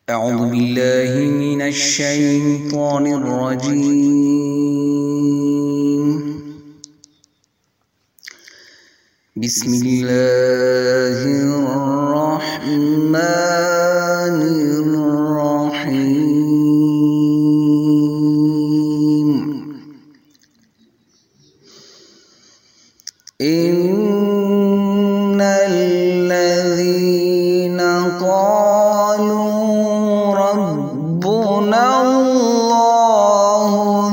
أعوذ بالله من الشيطان الرجيم. بسم الله الرحمن الرحيم. إن الذين قالوا ربنا الله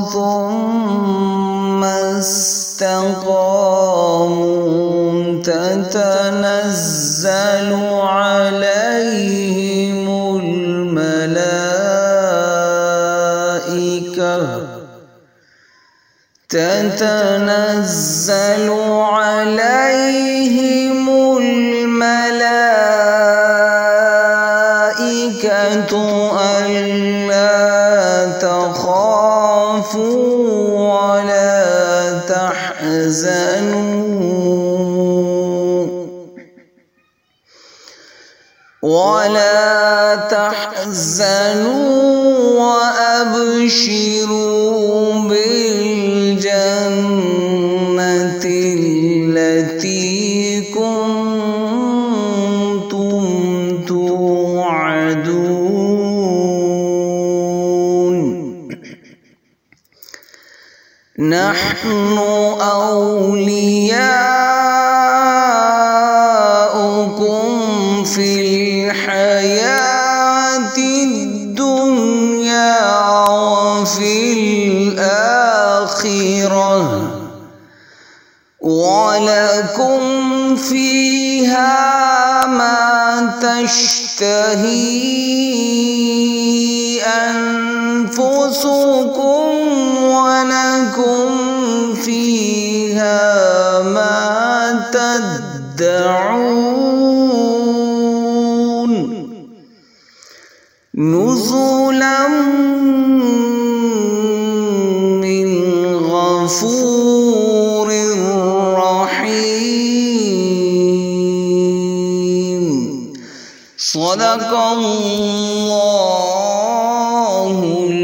ثم استقاموا تتنزل عليهم الملائكة ألا تخافوا ولا تحزنوا وأبشروا بالجنة التي كنتم توعدون. نحن أولياؤكم في الحياة الدنيا وفي الآخرة ولكم فيها ما تشتهي أنفسكم ولكم فيها ما تدعون. نزلا من غفور رحيم. صدق الله